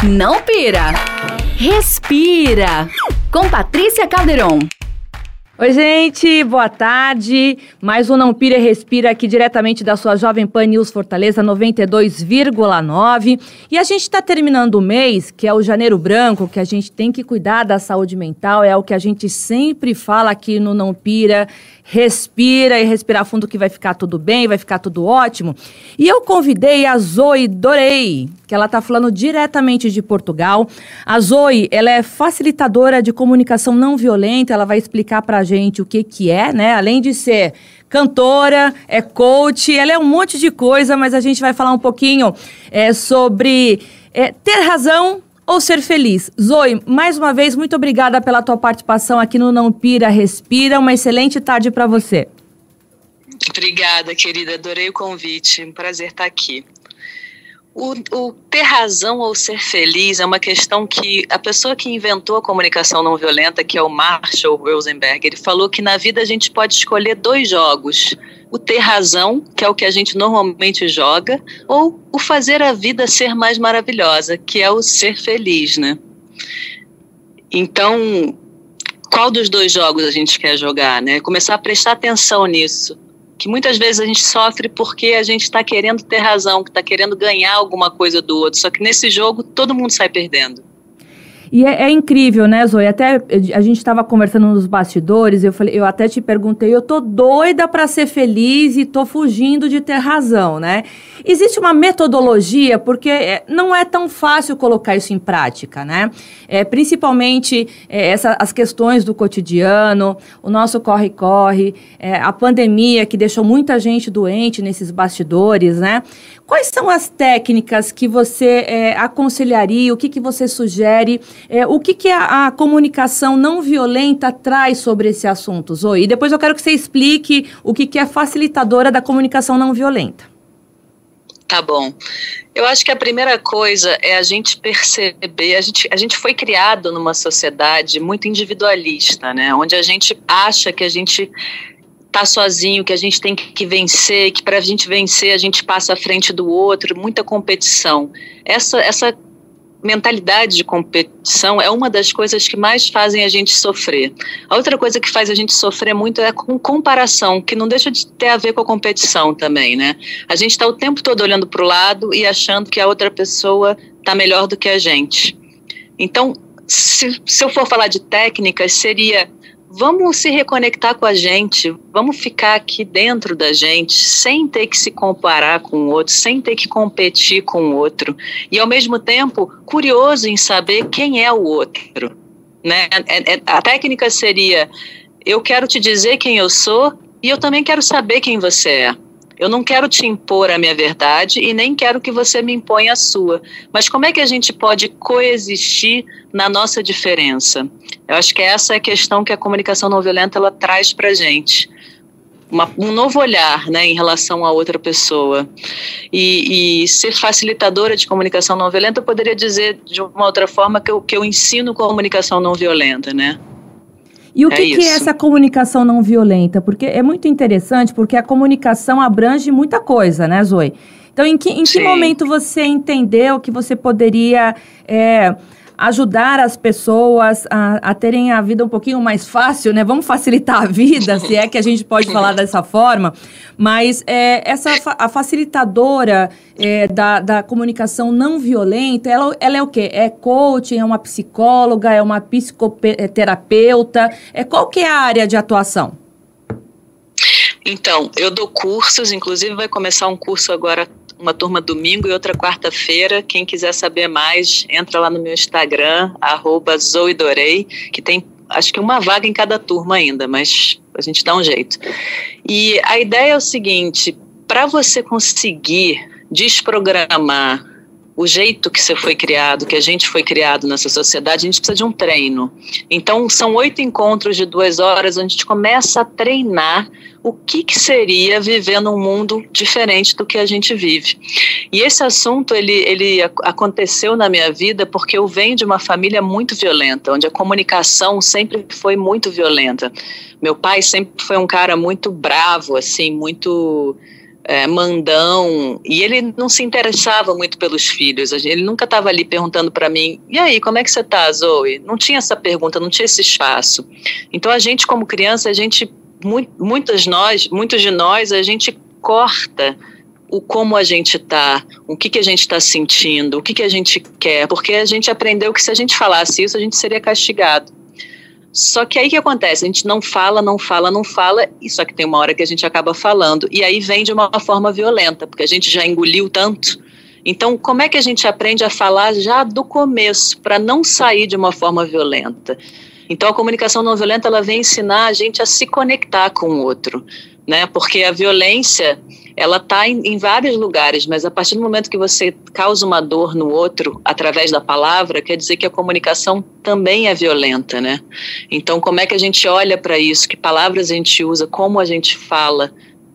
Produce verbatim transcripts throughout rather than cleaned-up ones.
Não pira, respira. Com Patrícia Calderon. Oi, gente, boa tarde. Mais um Não Pira e Respira aqui diretamente da sua Jovem Pan News Fortaleza noventa e dois vírgula nove. E a gente está terminando o mês, que é o Janeiro Branco, que a gente tem que cuidar da saúde mental, é o que a gente sempre fala aqui no Não Pira. Respira e respirar fundo que vai ficar tudo bem, vai ficar tudo ótimo. E eu convidei a Zoe Dorei, que ela está falando diretamente de Portugal. A Zoe, ela é facilitadora de comunicação não violenta, ela vai explicar pra gente o que que é, né? Além de ser cantora, é coach, ela é um monte de coisa, mas a gente vai falar um pouquinho é, sobre é, ter razão ou ser feliz. Zoe, mais uma vez, muito obrigada pela tua participação aqui no Não Pira, Respira. Uma excelente tarde para você. Obrigada, querida. Adorei o convite. Um prazer estar aqui. O, o ter razão ou ser feliz é uma questão que a pessoa que inventou a comunicação não violenta, que é o Marshall Rosenberg, ele falou que na vida a gente pode escolher dois jogos. O ter razão, que é o que a gente normalmente joga, ou o fazer a vida ser mais maravilhosa, que é o ser feliz, né? Então, qual dos dois jogos a gente quer jogar, né? Começar a prestar atenção nisso. Que muitas vezes a gente sofre porque a gente está querendo ter razão, que está querendo ganhar alguma coisa do outro. Só que nesse jogo todo mundo sai perdendo. E é, é incrível, né, Zoe? Até a gente estava conversando nos bastidores, eu falei, eu até te perguntei, eu tô doida para ser feliz e tô fugindo de ter razão, né? Existe uma metodologia, porque não é tão fácil colocar isso em prática, né? É, principalmente é, essa, as questões do cotidiano, o nosso corre-corre, é, a pandemia que deixou muita gente doente nesses bastidores, né? Quais são as técnicas que você é, aconselharia, o que, que você sugere, é, o que, que a, a comunicação não violenta traz sobre esse assunto, Zoe? E depois eu quero que você explique o que, que é facilitadora da comunicação não violenta. Tá bom. Eu acho que a primeira coisa é a gente perceber, a gente, a gente foi criado numa sociedade muito individualista, né? Onde a gente acha que a gente tá sozinho, que a gente tem que vencer, que para a gente vencer a gente passa à frente do outro, muita competição. Essa, essa mentalidade de competição é uma das coisas que mais fazem a gente sofrer. A outra coisa que faz a gente sofrer muito é com comparação, que não deixa de ter a ver com a competição também, né? A gente está o tempo todo olhando para o lado e achando que a outra pessoa está melhor do que a gente. Então, se, se eu for falar de técnicas, seria: vamos se reconectar com a gente, vamos ficar aqui dentro da gente, sem ter que se comparar com o outro, sem ter que competir com o outro. E, ao mesmo tempo, curioso em saber quem é o outro, né? A técnica seria: eu quero te dizer quem eu sou e eu também quero saber quem você é. Eu não quero te impor a minha verdade e nem quero que você me imponha a sua. Mas como é que a gente pode coexistir na nossa diferença? Eu acho que essa é a questão que a comunicação não violenta ela traz para a gente. Uma, um novo olhar, né, em relação a outra pessoa. E, e ser facilitadora de comunicação não violenta, eu poderia dizer de uma outra forma que eu, que eu ensino comunicação não violenta, né? E o que é, que é essa comunicação não violenta? Porque é muito interessante, porque a comunicação abrange muita coisa, né, Zoe? Então, em que, em que momento você entendeu que você poderia é, ajudar as pessoas a, a terem a vida um pouquinho mais fácil, né? Vamos facilitar a vida, se é que a gente pode falar dessa forma. Mas é, essa, a facilitadora é, da, da comunicação não violenta, ela, ela é o quê? É coaching, é uma psicóloga, é uma psicoterapeuta? É, qual que é a área de atuação? Então, eu dou cursos, inclusive vai começar um curso agora, uma turma domingo e outra quarta-feira. Quem quiser saber mais, entra lá no meu Instagram, arroba Zoe Dorei, que tem acho que uma vaga em cada turma ainda, mas a gente dá um jeito. E a ideia é o seguinte: para você conseguir desprogramar o jeito que você foi criado, que a gente foi criado nessa sociedade, a gente precisa de um treino. Então, são oito encontros de duas horas, onde a gente começa a treinar o que, que seria viver num mundo diferente do que a gente vive. E esse assunto, ele, ele aconteceu na minha vida porque eu venho de uma família muito violenta, onde a comunicação sempre foi muito violenta. Meu pai sempre foi um cara muito bravo, assim, muito... é, mandão, e ele não se interessava muito pelos filhos. Ele nunca estava ali perguntando para mim, e aí, como é que você está, Zoe? Não tinha essa pergunta, não tinha esse espaço. Então a gente, como criança, a gente, muitas nós, muitos de nós, a gente corta o como a gente está, o que, que a gente está sentindo, o que, que a gente quer, porque a gente aprendeu que se a gente falasse isso, a gente seria castigado. Só que aí o que acontece? A gente não fala, não fala, não fala, e só que tem uma hora que a gente acaba falando. E aí vem de uma forma violenta, porque a gente já engoliu tanto. Então, como é que a gente aprende a falar já do começo, para não sair de uma forma violenta? Então, a comunicação não violenta, ela vem ensinar a gente a se conectar com o outro, né? Porque a violência, ela está em, em vários lugares, mas a partir do momento que você causa uma dor no outro através da palavra, quer dizer que a comunicação também é violenta, né? Então, como é que a gente olha para isso? Que palavras a gente usa? Como a gente fala?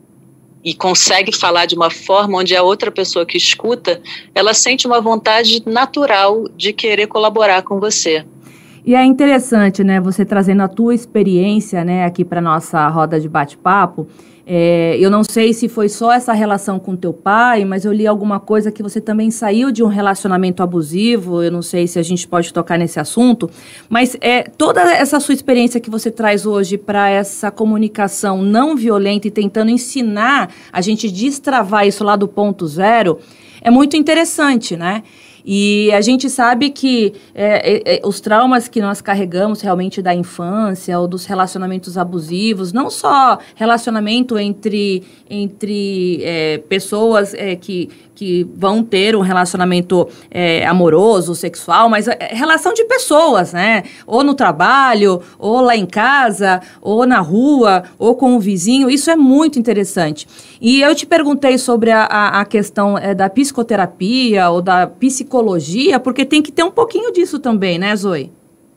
E consegue falar de uma forma onde a outra pessoa que escuta, ela sente uma vontade natural de querer colaborar com você. E é interessante, né, você trazendo a tua experiência, né, aqui para nossa roda de bate-papo. É, eu não sei se foi só essa relação com teu pai, mas eu li alguma coisa que você também saiu de um relacionamento abusivo. Eu não sei se a gente pode tocar nesse assunto, mas é, toda essa sua experiência que você traz hoje para essa comunicação não violenta e tentando ensinar a gente destravar isso lá do ponto zero, é muito interessante, né? E a gente sabe que é, é, os traumas que nós carregamos realmente da infância ou dos relacionamentos abusivos, não só relacionamento entre, entre é, pessoas é, que, que vão ter um relacionamento é, amoroso, sexual, mas é, relação de pessoas, né? Ou no trabalho, ou lá em casa, ou na rua, ou com o vizinho. Isso é muito interessante. E eu te perguntei sobre a, a, a questão é, da psicoterapia ou da psicologia, porque tem que ter um pouquinho disso também, né, Zoe?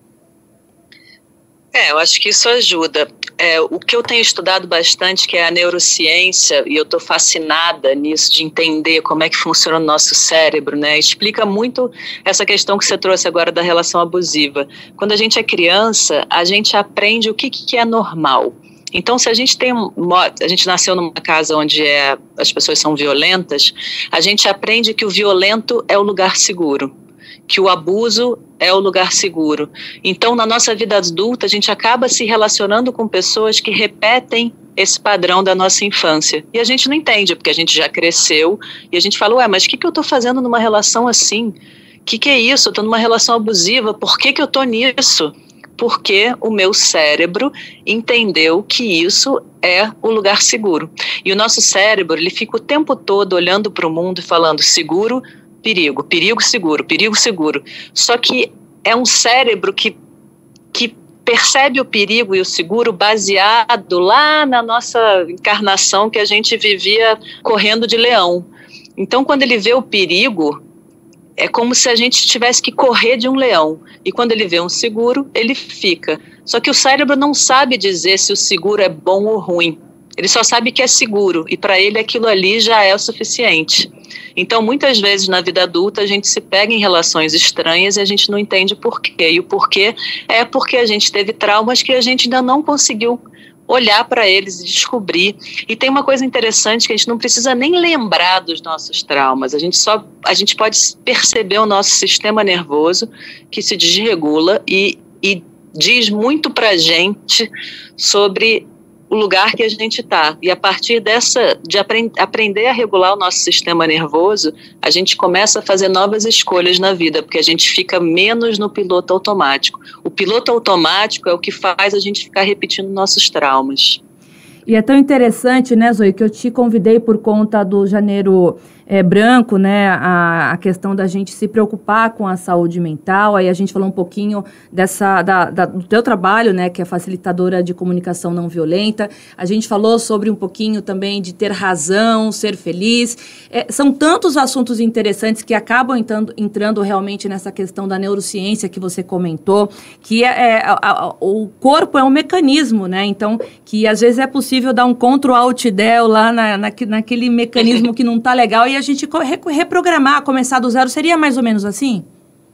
É, eu acho que isso ajuda. É, o que eu tenho estudado bastante, que é a neurociência, e eu estou fascinada nisso, de entender como é que funciona o nosso cérebro, né? Explica muito essa questão que você trouxe agora da relação abusiva. Quando a gente é criança, a gente aprende o que, que é normal. Então, se a gente tem a gente nasceu numa casa onde é, as pessoas são violentas, a gente aprende que o violento é o lugar seguro, que o abuso é o lugar seguro. Então, na nossa vida adulta, a gente acaba se relacionando com pessoas que repetem esse padrão da nossa infância. E a gente não entende, porque a gente já cresceu, e a gente fala, ué, mas o que, que eu estou fazendo numa relação assim? O que, que é isso? Eu estou numa relação abusiva, por que, que eu estou nisso? Porque o meu cérebro entendeu que isso é o lugar seguro. E o nosso cérebro, ele fica o tempo todo olhando para o mundo e falando seguro, perigo, perigo, seguro, perigo, seguro. Só que é um cérebro que, que percebe o perigo e o seguro baseado lá na nossa encarnação que a gente vivia correndo de leão. Então, quando ele vê o perigo, é como se a gente tivesse que correr de um leão. E quando ele vê um seguro, ele fica. Só que o cérebro não sabe dizer se o seguro é bom ou ruim. Ele só sabe que é seguro. E para ele aquilo ali já é o suficiente. Então, muitas vezes na vida adulta, a gente se pega em relações estranhas e a gente não entende por quê. E o porquê é porque a gente teve traumas que a gente ainda não conseguiu olhar para eles e descobrir. E tem uma coisa interessante que a gente não precisa nem lembrar dos nossos traumas. A gente só, a gente pode perceber o nosso sistema nervoso que se desregula e, e diz muito para a gente sobre o lugar que a gente está. E a partir dessa, de aprend, aprender a regular o nosso sistema nervoso, a gente começa a fazer novas escolhas na vida, porque a gente fica menos no piloto automático. O piloto automático é o que faz a gente ficar repetindo nossos traumas. E é tão interessante, né, Zoe, que eu te convidei por conta do Janeiro é, Branco, né, a, a questão da gente se preocupar com a saúde mental. Aí a gente falou um pouquinho dessa, da, da, do teu trabalho, né, que é facilitadora de comunicação não violenta. A gente falou sobre um pouquinho também de ter razão, ser feliz. É, são tantos assuntos interessantes que acabam entrando, entrando realmente nessa questão da neurociência que você comentou, que é, é a, a, o corpo é um mecanismo, né, então, que às vezes é possível dar um Ctrl-Alt-Del lá na, na, naquele mecanismo que não está legal e a gente reprogramar, começar do zero, seria mais ou menos assim?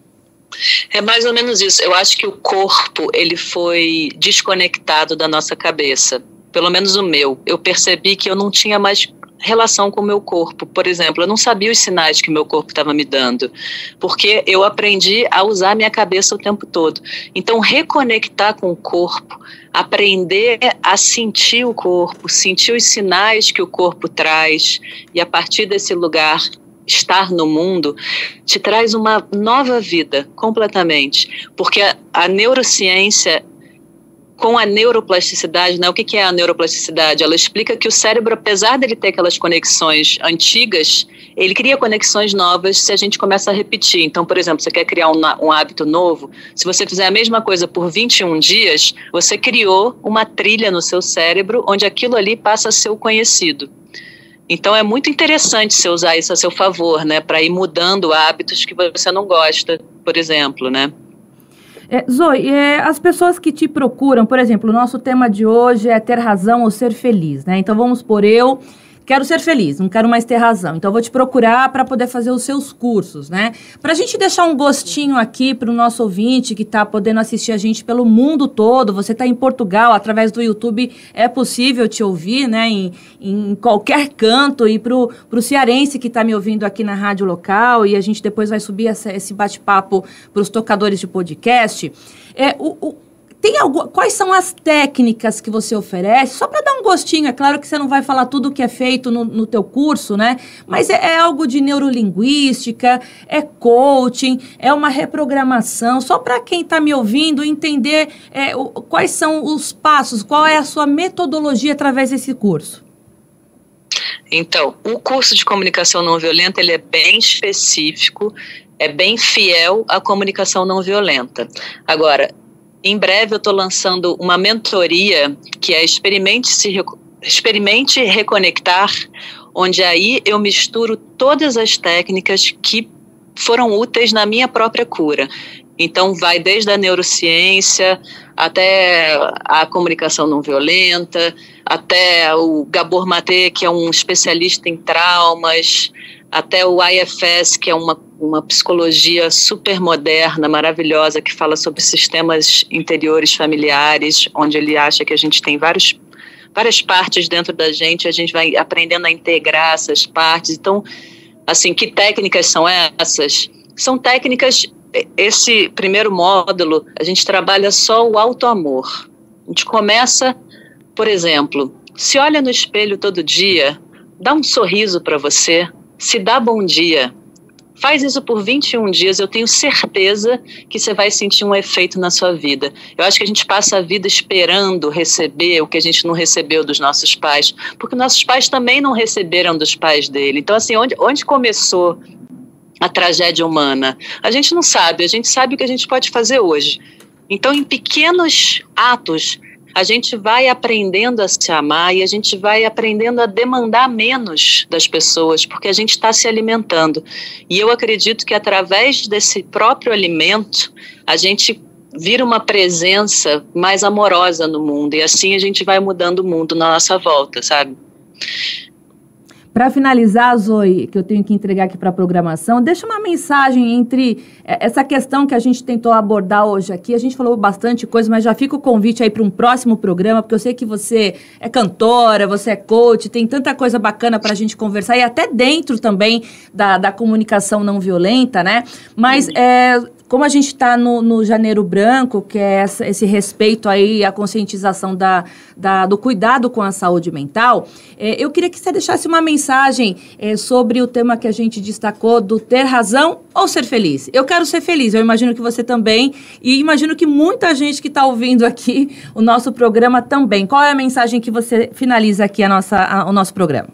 É mais ou menos isso. Eu acho que o corpo, ele foi desconectado da nossa cabeça. pelo menos o meu, eu percebi que eu não tinha mais relação com o meu corpo. Por exemplo, eu não sabia os sinais que meu corpo estava me dando, porque eu aprendi a usar minha cabeça o tempo todo. Então, reconectar com o corpo, aprender a sentir o corpo, sentir os sinais que o corpo traz, e a partir desse lugar estar no mundo, te traz uma nova vida, completamente. Porque a, a neurociência, com a neuroplasticidade, né? O que, que é a neuroplasticidade? Ela explica que o cérebro, apesar dele ter aquelas conexões antigas, ele cria conexões novas se a gente começa a repetir. Então, por exemplo, você quer criar um, um hábito novo, se você fizer a mesma coisa por vinte e um dias, você criou uma trilha no seu cérebro onde aquilo ali passa a ser o conhecido. Então, é muito interessante você usar isso a seu favor, né? Para ir mudando hábitos que você não gosta, por exemplo, né? É, Zoe, é, as pessoas que te procuram, por exemplo, o nosso tema de hoje é ter razão ou ser feliz, né? Então vamos por eu quero ser feliz, não quero mais ter razão. Então eu vou te procurar para poder fazer os seus cursos, né? Para a gente deixar um gostinho aqui para o nosso ouvinte que está podendo assistir a gente pelo mundo todo. Você está em Portugal, através do YouTube é possível te ouvir, né? Em, em qualquer canto. E para o cearense que está me ouvindo aqui na rádio local, e a gente depois vai subir essa, esse bate-papo para os tocadores de podcast. É, o, o Tem algo, quais são as técnicas que você oferece? Só para dar um gostinho, é claro que você não vai falar tudo o que é feito no, no teu curso, né? Mas é, é algo de neurolinguística, é coaching, é uma reprogramação, só para quem está me ouvindo entender é, o, quais são os passos, qual é a sua metodologia através desse curso. Então, o curso de comunicação não violenta, ele é bem específico, é bem fiel à comunicação não violenta. Agora, em breve eu estou lançando uma mentoria que é Experimente, se, Experimente Reconectar, onde aí eu misturo todas as técnicas que foram úteis na minha própria cura. Então vai desde a neurociência até a comunicação não violenta, até o Gabor Maté, que é um especialista em traumas, até o I F S, que é uma, uma psicologia super moderna, maravilhosa, que fala sobre sistemas interiores familiares, onde ele acha que a gente tem vários, várias partes dentro da gente, a gente vai aprendendo a integrar essas partes. Então, assim, que técnicas são essas? São técnicas, esse primeiro módulo, a gente trabalha só o autoamor. A gente começa, por exemplo, se olha no espelho todo dia, dá um sorriso para você, se dá bom dia, faz isso por vinte e um dias, eu tenho certeza que você vai sentir um efeito na sua vida. Eu acho que a gente passa a vida esperando receber o que a gente não recebeu dos nossos pais, porque nossos pais também não receberam dos pais dele. Então, assim, onde, onde começou a tragédia humana? A gente não sabe, a gente sabe o que a gente pode fazer hoje. Então, em pequenos atos, a gente vai aprendendo a se amar e a gente vai aprendendo a demandar menos das pessoas, porque a gente está se alimentando. E eu acredito que através desse próprio alimento, a gente vira uma presença mais amorosa no mundo. E assim a gente vai mudando o mundo na nossa volta, sabe? Para finalizar, Zoe, que eu tenho que entregar aqui para a programação, deixa uma mensagem entre essa questão que a gente tentou abordar hoje aqui. A gente falou bastante coisa, mas já fica o convite aí para um próximo programa, porque eu sei que você é cantora, você é coach, tem tanta coisa bacana para a gente conversar, e até dentro também da, da comunicação não violenta, né? Mas é, como a gente está no, no Janeiro Branco, que é essa, esse respeito aí, a conscientização da, da, do cuidado com a saúde mental, é, eu queria que você deixasse uma mensagem é, sobre o tema que a gente destacou do ter razão ou ser feliz. Eu quero ser feliz, eu imagino que você também, e imagino que muita gente que está ouvindo aqui o nosso programa também. Qual é a mensagem que você finaliza aqui a nossa, a, o nosso programa?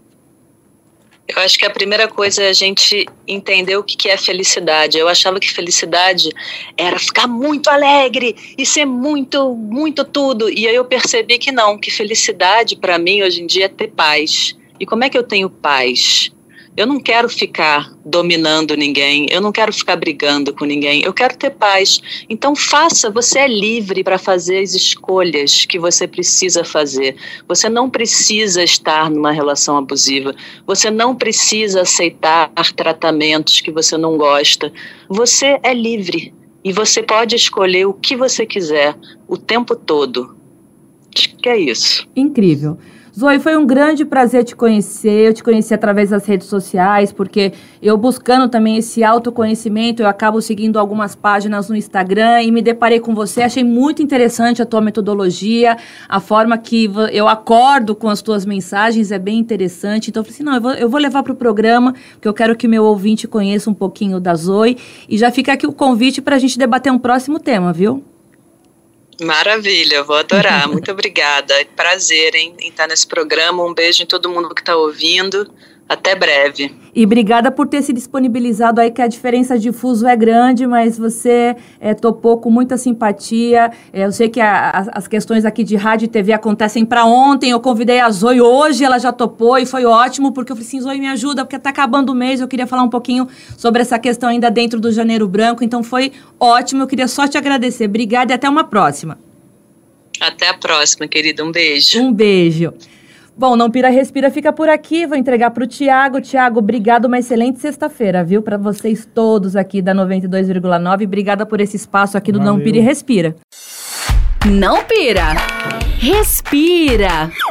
Eu acho que a primeira coisa é a gente entender o que é felicidade. Eu achava que felicidade era ficar muito alegre e ser muito, muito tudo. E aí eu percebi que não, que felicidade para mim hoje em dia é ter paz. E como é que eu tenho paz? Eu não quero ficar dominando ninguém, eu não quero ficar brigando com ninguém, eu quero ter paz. Então faça, você é livre para fazer as escolhas que você precisa fazer. Você não precisa estar numa relação abusiva, você não precisa aceitar tratamentos que você não gosta. Você é livre e você pode escolher o que você quiser o tempo todo. Acho que é isso. Incrível. Zoe, foi um grande prazer te conhecer, eu te conheci através das redes sociais, porque eu buscando também esse autoconhecimento, eu acabo seguindo algumas páginas no Instagram e me deparei com você, achei muito interessante a tua metodologia, a forma que eu acordo com as tuas mensagens é bem interessante, então eu falei assim, não, eu vou, eu vou levar para o programa, porque eu quero que o meu ouvinte conheça um pouquinho da Zoe, e já fica aqui o convite para a gente debater um próximo tema, viu? Maravilha, vou adorar. Muito obrigada. Prazer em, em estar nesse programa. Um beijo em todo mundo que está ouvindo. Até breve. E obrigada por ter se disponibilizado aí, que a diferença de fuso é grande, mas você é, topou com muita simpatia. É, eu sei que a, a, as questões aqui de rádio e T V acontecem para ontem. Eu convidei a Zoe hoje, ela já topou e foi ótimo, porque eu falei assim, Zoe, me ajuda, porque está acabando o mês, eu queria falar um pouquinho sobre essa questão ainda dentro do Janeiro Branco. Então foi ótimo, eu queria só te agradecer. Obrigada e até uma próxima. Até a próxima, querida. Um beijo. Um beijo. Bom, Não Pira, Respira fica por aqui. Vou entregar para o Tiago. Tiago, obrigado. Uma excelente sexta-feira, viu? Para vocês todos aqui da noventa e dois vírgula nove. Obrigada por esse espaço aqui do Valeu. Não Pira e Respira. Não Pira, Respira.